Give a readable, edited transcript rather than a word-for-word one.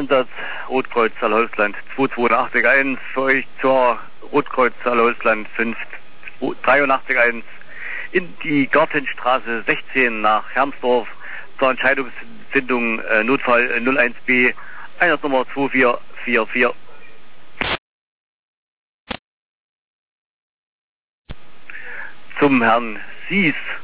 Einsatz Rotkreuz Saarholzland 28281 für euch zur Rotkreuz Saarholzland 5881 in die Gartenstraße 16 nach Hermsdorf zur Entscheidungsfindung Notfall 01B Einsatznummer 2444. Zum Herrn Sies.